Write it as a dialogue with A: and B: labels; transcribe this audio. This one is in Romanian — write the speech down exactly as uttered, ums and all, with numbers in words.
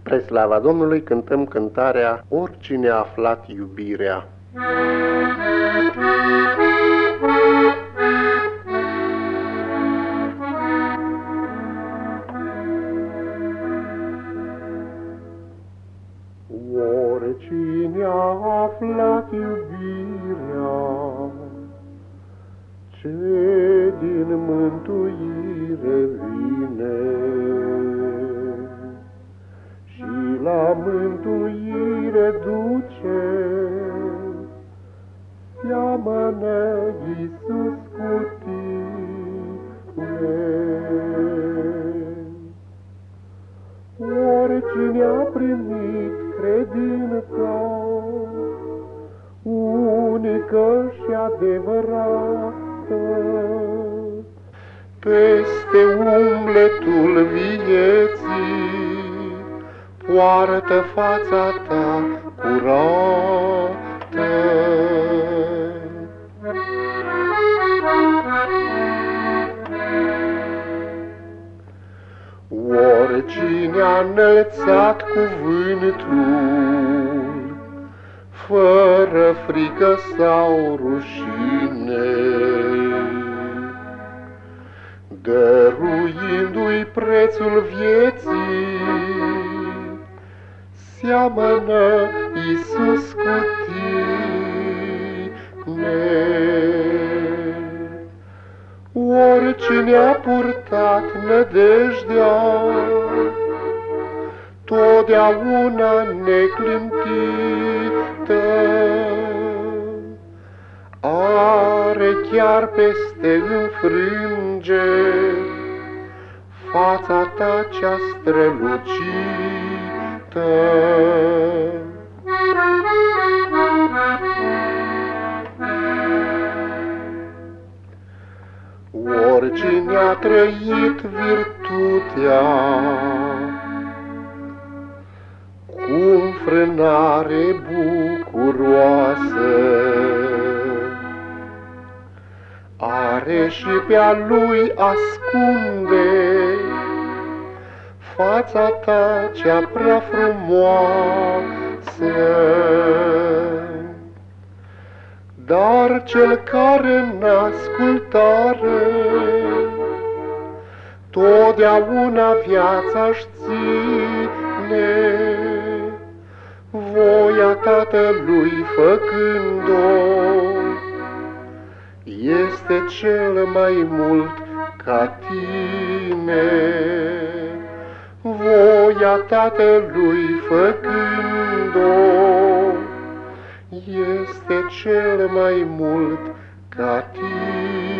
A: Spre slava Domnului cântăm cântarea Oricine a aflat iubirea. Oricine a aflat iubirea, ce din mântuire vine, și la mântuire duce, seamănă Iisus cu tine. Oricine a primit credința unică și adevărată, peste umbletul vieții poartă fața ta curată. Oricine a înălțat cuvântul, fără frică sau rușine, dăruindu-i prețul vieții, seamănă Iisus cu tine. Oricine a purtat nădejdea, totdeauna neclintită, are chiar peste înfrângeri fața ta cea strălucită. Oricine a trăit virtutea cu înfrânare bucuroasă, are și pe-a lui ascunde fața ta cea prea frumoasă. Dar cel care n-ascultare totdeauna viața-și ține, voia Tatălui făcând-o, este cel mai mult ca tine. Voia Tatălui făcând-o, este cel mai mult ca tine.